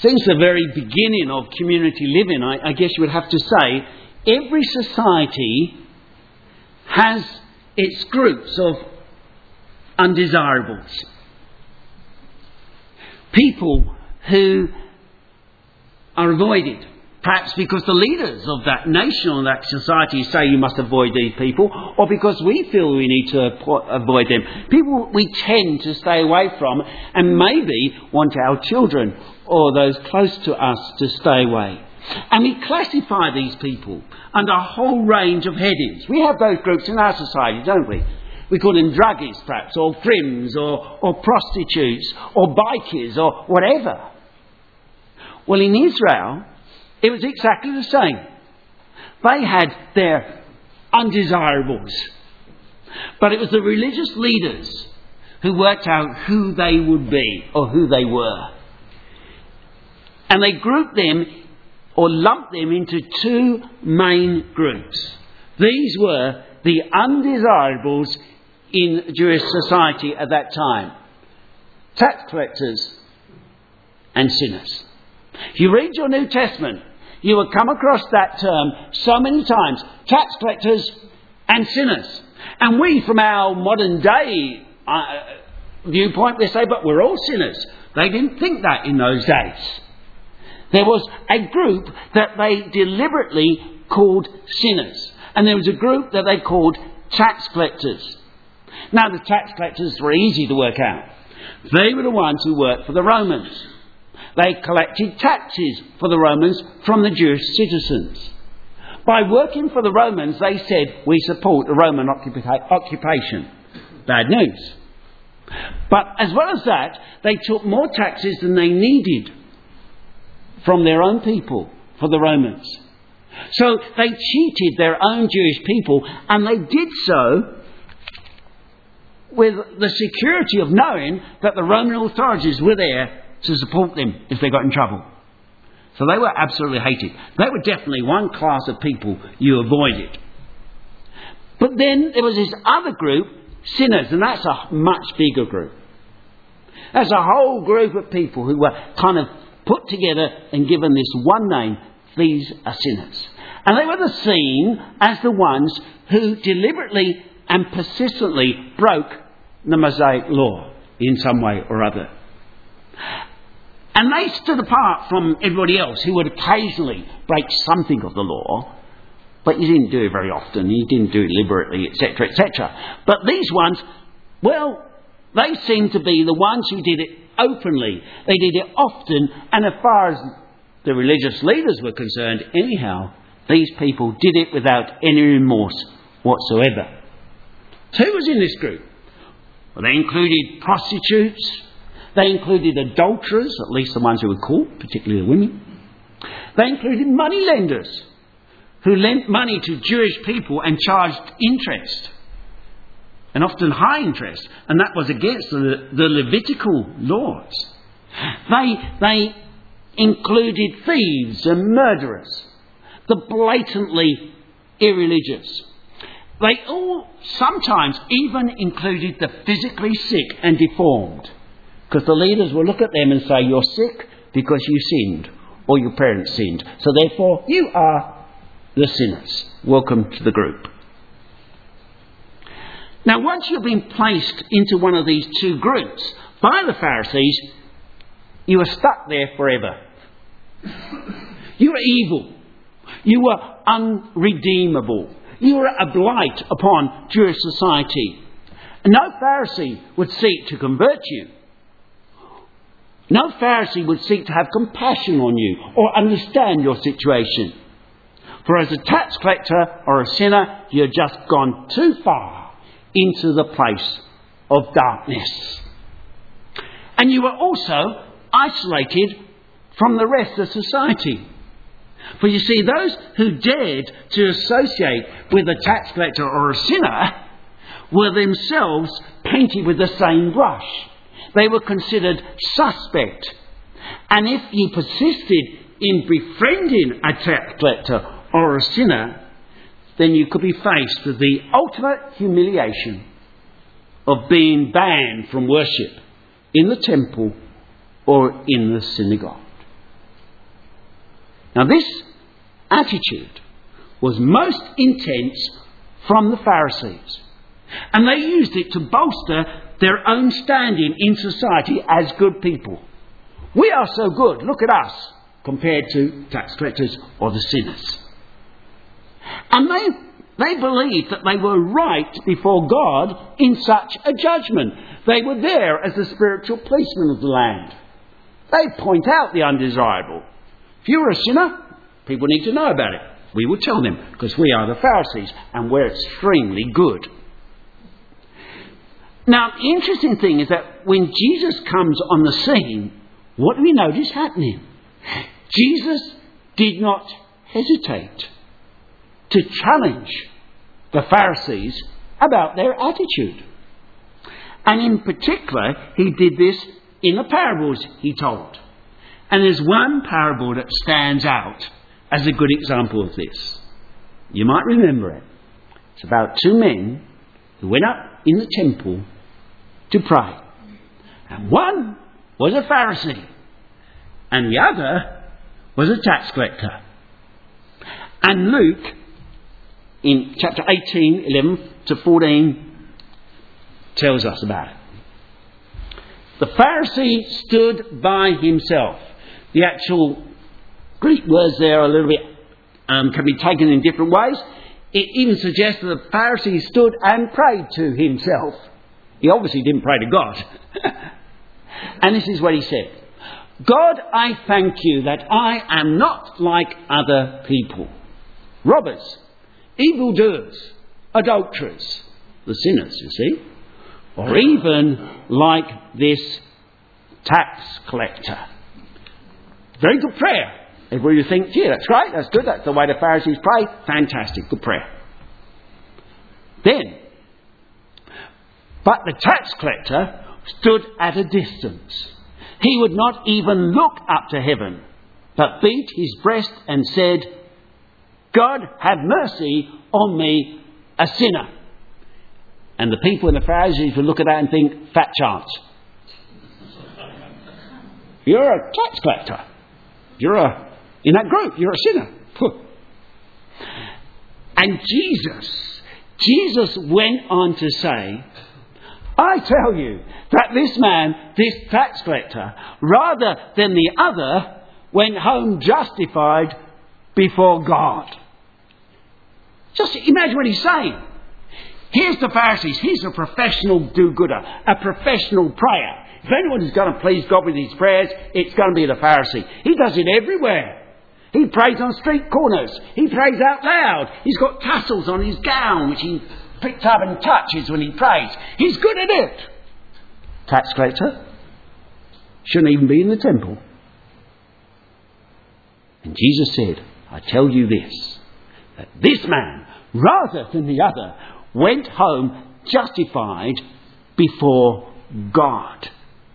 since the very beginning of community living, I guess you would have to say, every society has its groups of undesirables. People who are avoided, perhaps because the leaders of that nation or that society say you must avoid these people, or because we feel we need to avoid them. People we tend to stay away from, and maybe want our children or those close to us to stay away. And we classify these people under a whole range of headings. We have those groups in our society, don't we? We call them druggies, perhaps, or crims, or prostitutes, or bikies, or whatever. Well, in Israel, it was exactly the same. They had their undesirables. But it was the religious leaders who worked out who they would be, or who they were. And they grouped them, or lumped them, into two main groups. These were the undesirables in Jewish society at that time: tax collectors and sinners. If you read your New Testament, you will come across that term so many times: tax collectors and sinners. And we, from our modern day viewpoint, we say, but we're all sinners. They didn't think that in those days. There was a group that they deliberately called sinners, and there was a group that they called tax collectors. Now, the tax collectors were easy to work out. They were the ones who worked for the Romans. They collected taxes for the Romans from the Jewish citizens. By working for the Romans, they said, we support the Roman occupation. Bad news. But as well as that, they took more taxes than they needed from their own people for the Romans. So they cheated their own Jewish people, and they did so with the security of knowing that the Roman authorities were there to support them if they got in trouble. So they were absolutely hated. They were definitely one class of people you avoided. But then there was this other group, sinners, and that's a much bigger group. That's a whole group of people who were kind of put together and given this one name: these are sinners. And they were seen as the ones who deliberately and persistently broke the Mosaic law in some way or other. And they stood apart from everybody else who would occasionally break something of the law, but you didn't do it very often, you didn't do it deliberately, etc., etc. But these ones, well, they seemed to be the ones who did it openly. They did it often, and as far as the religious leaders were concerned, anyhow, these people did it without any remorse whatsoever. So who was in this group? Well, they included prostitutes. They included adulterers, at least the ones who were caught, particularly the women. They included money lenders, who lent money to Jewish people and charged interest, and often high interest, and that was against the Levitical laws. They included thieves and murderers, the blatantly irreligious. They all sometimes even included the physically sick and deformed, because the leaders will look at them and say, you're sick because you sinned, or your parents sinned, so therefore you are the sinners. Welcome to the group. Now, once you've been placed into one of these two groups by the Pharisees, you are stuck there forever. You are evil. You are unredeemable. You are a blight upon Jewish society. No Pharisee would seek to convert you. No Pharisee would seek to have compassion on you or understand your situation. For as a tax collector or a sinner, you've just gone too far into the place of darkness. And you are also isolated from the rest of society. For you see, those who dared to associate with a tax collector or a sinner were themselves painted with the same brush. They were considered suspect. And if you persisted in befriending a tax collector or a sinner, then you could be faced with the ultimate humiliation of being banned from worship in the temple or in the synagogue. Now this attitude was most intense from the Pharisees, and they used it to bolster their own standing in society as good people. We are so good, look at us, compared to tax collectors or the sinners. And they believed that they were right before God in such a judgment. They were there as the spiritual policemen of the land. They'd point out the undesirable. If you're a sinner, people need to know about it. We will tell them, because we are the Pharisees and we're extremely good. Now, the interesting thing is that when Jesus comes on the scene, what do we notice happening? Jesus did not hesitate to challenge the Pharisees about their attitude. And in particular, he did this in the parables he told. And there's one parable that stands out as a good example of this. You might remember it. It's about two men who went up in the temple to pray. And one was a Pharisee, and the other was a tax collector. And Luke, in chapter 18, 11 to 14, tells us about it. The Pharisee stood by himself. The actual Greek words there are a little bit, can be taken in different ways. It even suggests that the Pharisee stood and prayed to himself. He obviously didn't pray to God. And this is what he said. God, I thank you that I am not like other people. Robbers, evildoers, adulterers, the sinners, you see. Or even like this tax collector. Very good prayer. Everybody thinks, yeah, that's great, that's good, that's the way the Pharisees pray. Fantastic, good prayer. Then, but the tax collector stood at a distance. He would not even look up to heaven, but beat his breast and said, God, have mercy on me, a sinner. And the people in the Pharisees would look at that and think, fat chance. You're a tax collector. In that group, you're a sinner. And Jesus went on to say, I tell you that this man, this tax collector, rather than the other, went home justified before God. Just imagine what he's saying. Here's the Pharisees. He's a professional do-gooder, a professional prayer. If anyone is going to please God with his prayers, it's going to be the Pharisee. He does it everywhere. He prays on street corners. He prays out loud. He's got tassels on his gown, which he picks up and touches when he prays. He's good at it. Tax collector shouldn't even be in the temple. And Jesus said, I tell you this, that this man, rather than the other, went home justified before God.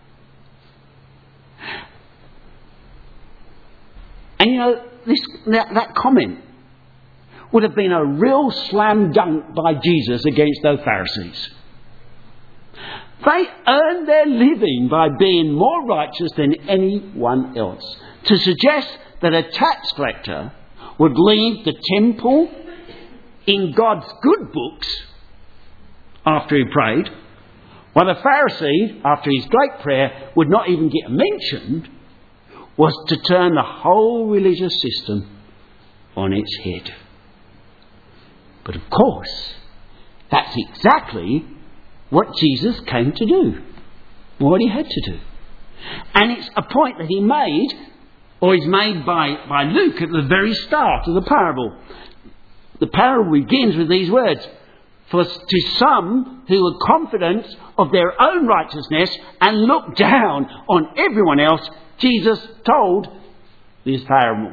And you know, that comment would have been a real slam dunk by Jesus against those Pharisees. They earned their living by being more righteous than anyone else. To suggest that a tax collector would leave the temple in God's good books after he prayed, while the Pharisee, after his great prayer, would not even get mentioned, was to turn the whole religious system on its head. But of course, that's exactly what Jesus came to do, what he had to do. And it's a point that he made, or is made by Luke at the very start of the parable. The parable begins with these words, for to some who are confident of their own righteousness and look down on everyone else, Jesus told this parable.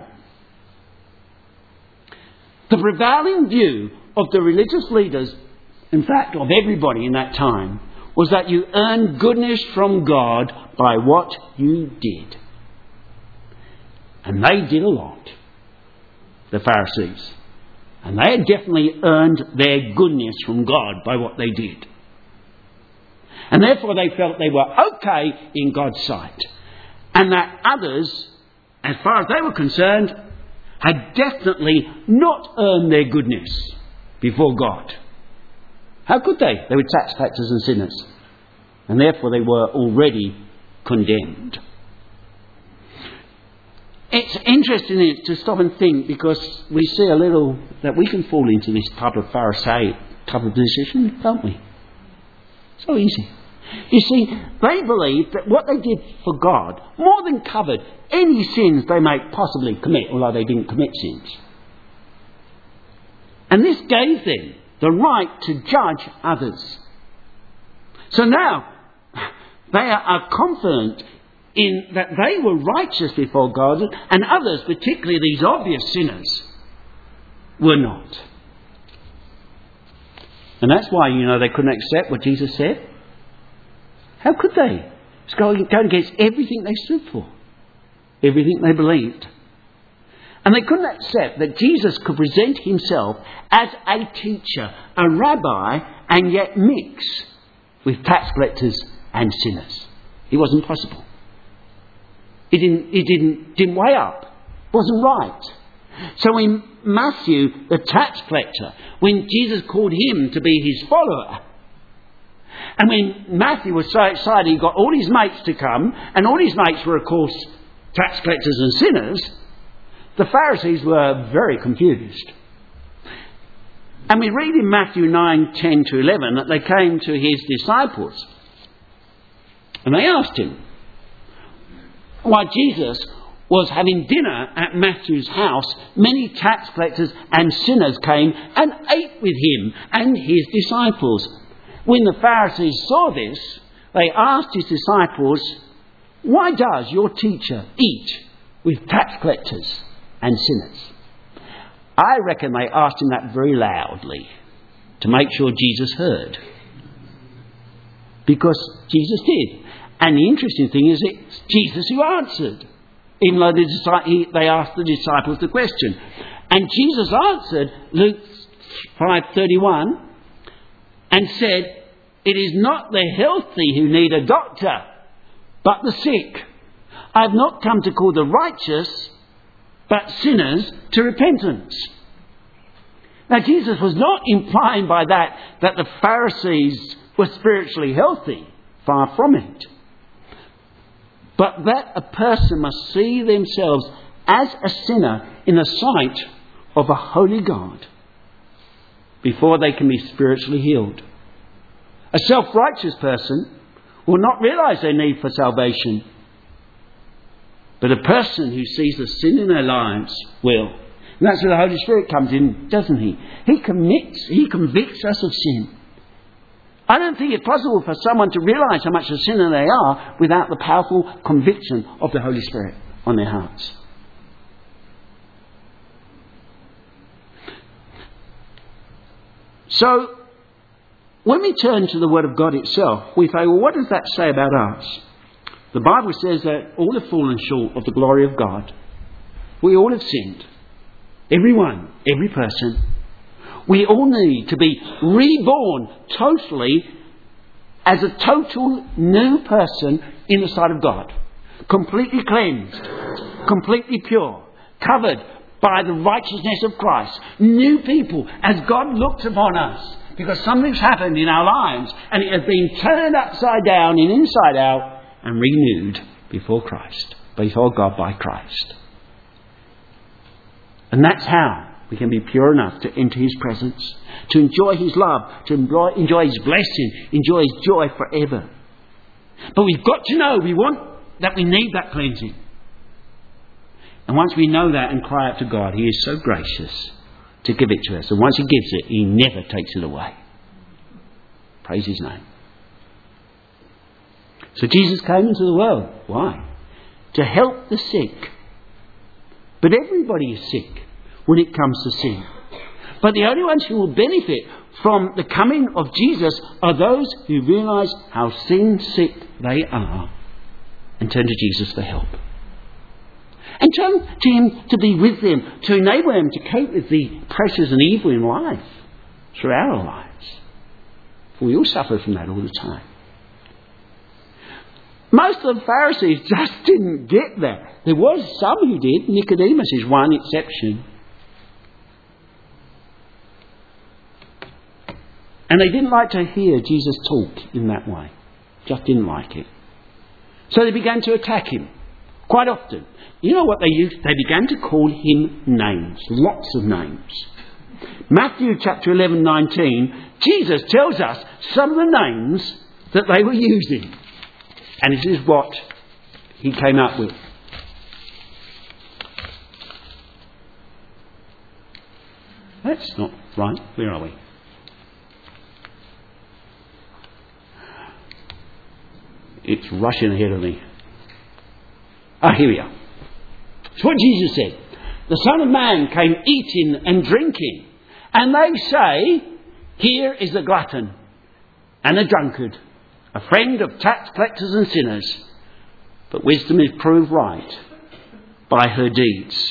The prevailing view of the religious leaders, in fact of everybody in that time, was that you earn goodness from God by what you did. And they did a lot, the Pharisees. And they had definitely earned their goodness from God by what they did. And therefore they felt they were okay in God's sight. And that others, as far as they were concerned, had definitely not earned their goodness before God. How could they? They were tax collectors and sinners. And therefore they were already condemned. It's interesting to stop and think, because we see a little that we can fall into this type of Pharisee type of position, don't we? So easy. You see, they believed that what they did for God more than covered any sins they might possibly commit, although they didn't commit sins. And this gave them the right to judge others. So now they are confident in that they were righteous before God, and others, particularly these obvious sinners, were not. And that's why, they couldn't accept what Jesus said. How could they? It's going against everything they stood for, everything they believed. And they couldn't accept that Jesus could present himself as a teacher, a rabbi, and yet mix with tax collectors and sinners. It wasn't possible. It didn't weigh up. It wasn't right. So in Matthew, the tax collector, when Jesus called him to be his follower, and when Matthew was so excited, he got all his mates to come, and all his mates were, of course, tax collectors and sinners, the Pharisees were very confused. And we read in Matthew 9:10-11 that they came to his disciples, and they asked him why Jesus was having dinner at Matthew's house. Many tax collectors and sinners came and ate with him and his disciples. When the Pharisees saw this, they asked his disciples, "Why does your teacher eat with tax collectors and sinners?" I reckon they asked him that very loudly to make sure Jesus heard. Because Jesus did. And the interesting thing is it's Jesus who answered, even though they asked the disciples the question. And Jesus answered, Luke 5:31, and said, "It is not the healthy who need a doctor, but the sick. I have not come to call the righteous, but sinners to repentance." Now, Jesus was not implying by that the Pharisees were spiritually healthy. Far from it. But that a person must see themselves as a sinner in the sight of a holy God before they can be spiritually healed. A self-righteous person will not realise their need for salvation. But a person who sees the sin in their lives will. And that's where the Holy Spirit comes in, doesn't he? He convicts us of sin. I don't think it's possible for someone to realise how much of a sinner they are without the powerful conviction of the Holy Spirit on their hearts. So, when we turn to the Word of God itself, we say, well, what does that say about us? The Bible says that all have fallen short of the glory of God. We all have sinned. Everyone, every person. We all need to be reborn totally as a total new person in the sight of God. Completely cleansed, completely pure, covered by the righteousness of Christ. New people as God looks upon us. Because something's happened in our lives and it has been turned upside down and inside out and renewed before Christ, before God by Christ. And that's how we can be pure enough to enter his presence, to enjoy his love, to enjoy his blessing, enjoy his joy forever. But we've got to know we need that cleansing. And once we know that and cry out to God, he is so gracious to give it to us. And once he gives it, he never takes it away. Praise his name. So Jesus came into the world. Why? To help the sick. But everybody is sick when it comes to sin. But the only ones who will benefit from the coming of Jesus are those who realise how sin sick they are and turn to Jesus for help. And turn to him to be with them, to enable them to cope with the pressures and evil in life through our lives. For we all suffer from that all the time. Most of the Pharisees just didn't get that. There was some who did. Nicodemus is one exception. And they didn't like to hear Jesus talk in that way. Just didn't like it. So they began to attack him quite often. You know what they used? They began to call him names. Lots of names. Matthew chapter 11:19, Jesus tells us some of the names that they were using. And this is what he came up with. That's not right. Where are we? It's rushing ahead of me. Here we are. It's what Jesus said. The Son of Man came eating and drinking. And they say, here is a glutton and a drunkard, a friend of tax collectors and sinners. But wisdom is proved right by her deeds.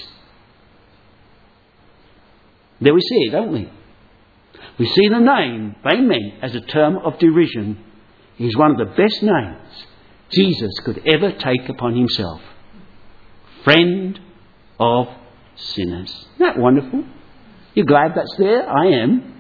There we see it, don't we? We see the name they meant as a term of derision. He's one of the best names Jesus could ever take upon himself. Friend of sinners. Isn't that wonderful? You're glad that's there? I am.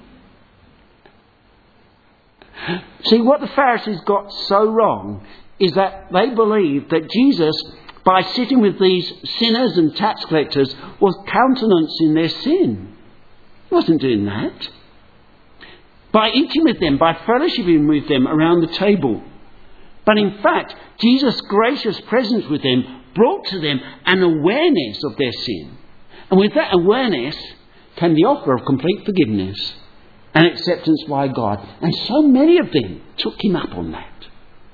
See, what the Pharisees got so wrong is that they believed that Jesus, by sitting with these sinners and tax collectors, was countenancing their sin. He wasn't doing that. By eating with them, by fellowshipping with them around the table. But in fact, Jesus' gracious presence with them brought to them an awareness of their sin. And with that awareness came the offer of complete forgiveness and acceptance by God. And so many of them took him up on that.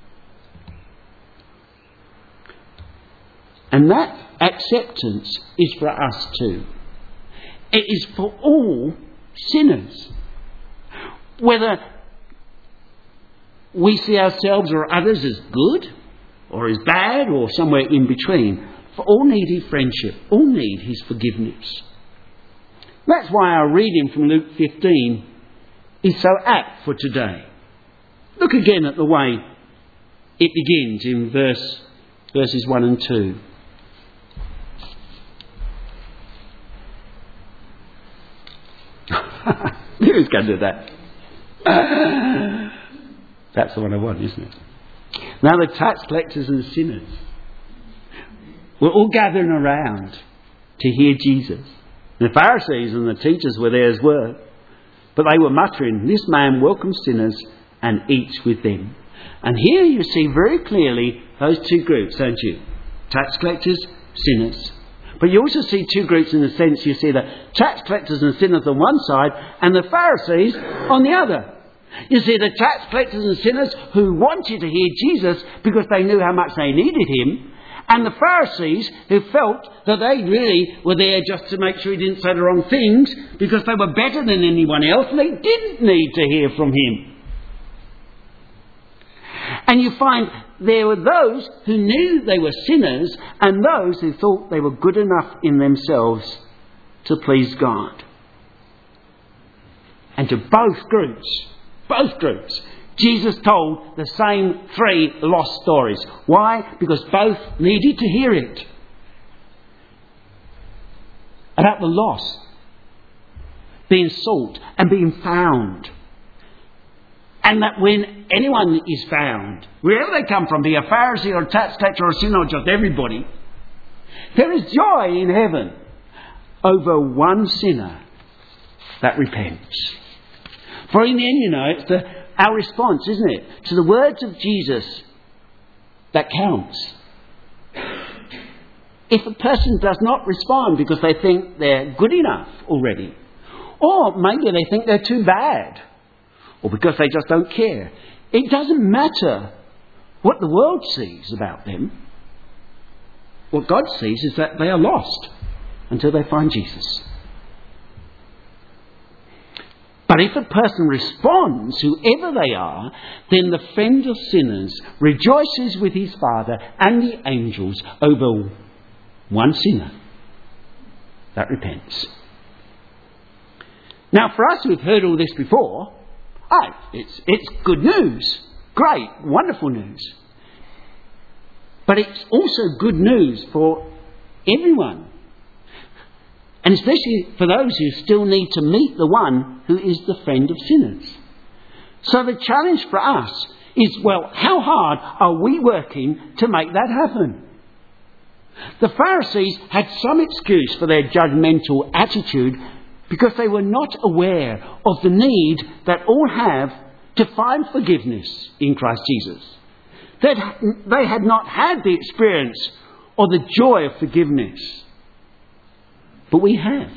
And that acceptance is for us too. It is for all sinners. Whether we see ourselves or others as good or as bad or somewhere in between, for all need his friendship, all need his forgiveness. That's why our reading from Luke 15 is so apt for today. Look again at the way it begins in verses 1 and 2. Who's going to do that? That's the one I want, isn't it? Now the tax collectors and sinners were all gathering around to hear Jesus. The Pharisees and the teachers were there as well. But they were muttering, this man welcomes sinners and eats with them. And here you see very clearly those two groups, don't you? Tax collectors, sinners. But you also see two groups in the sense you see the tax collectors and sinners on one side and the Pharisees on the other. You see the tax collectors and sinners who wanted to hear Jesus because they knew how much they needed him, and the Pharisees who felt that they really were there just to make sure he didn't say the wrong things because they were better than anyone else and they didn't need to hear from him. And you find there were those who knew they were sinners and those who thought they were good enough in themselves to please God. And to both groups, Jesus told the same three lost stories. Why? Because both needed to hear it. About the lost being sought and being found. And that when anyone is found, wherever they come from, be a Pharisee or a tax collector or a sinner or just everybody, there is joy in heaven over one sinner that repents. For in the end, you know, it's our response, isn't it, to the words of Jesus that counts. If a person does not respond because they think they're good enough already, or maybe they think they're too bad, or because they just don't care, it doesn't matter what the world sees about them. What God sees is that they are lost until they find Jesus. But if a person responds, whoever they are, then the friend of sinners rejoices with his Father and the angels over one sinner that repents. Now, for us who've heard all this before, it's good news. Great, wonderful news. But it's also good news for everyone. And especially for those who still need to meet the one who is the friend of sinners. So the challenge for us is, well, how hard are we working to make that happen? The Pharisees had some excuse for their judgmental attitude because they were not aware of the need that all have to find forgiveness in Christ Jesus. They had not had the experience or the joy of forgiveness. But we have.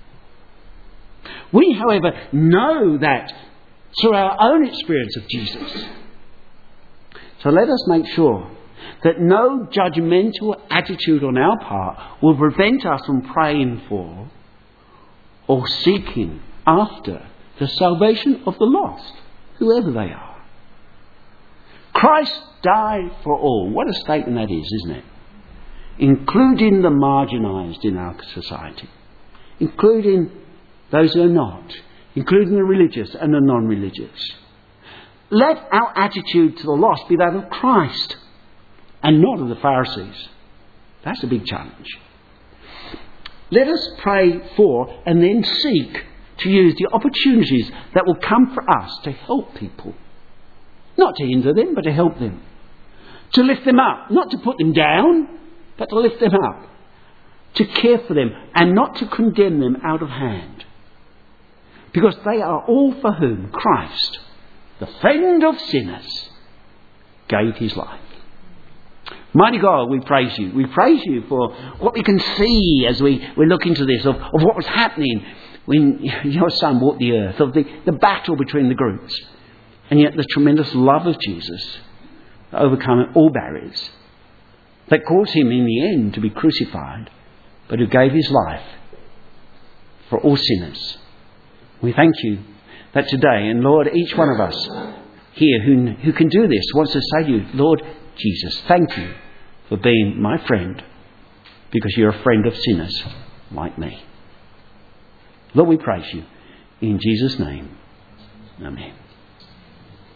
We, however, know that through our own experience of Jesus. So let us make sure that no judgmental attitude on our part will prevent us from praying for or seeking after the salvation of the lost, whoever they are. Christ died for all. What a statement that is, isn't it? Including the marginalised in our society, including those who are not, including the religious and the non-religious. Let our attitude to the lost be that of Christ and not of the Pharisees. That's a big challenge. Let us pray for and then seek to use the opportunities that will come for us to help people. Not to hinder them, but to help them. To lift them up, not to put them down, but to lift them up. To care for them and not to condemn them out of hand. Because they are all for whom Christ, the friend of sinners, gave his life. Mighty God, we praise you. We praise you for what we can see as we look into this, of what was happening when your Son walked the earth, of the battle between the groups, and yet the tremendous love of Jesus overcoming all barriers that caused him in the end to be crucified, but who gave his life for all sinners. We thank you that today, and Lord, each one of us here who can do this wants to say to you, Lord Jesus, thank you for being my friend, because you're a friend of sinners like me. Lord, we praise you in Jesus' name. Amen.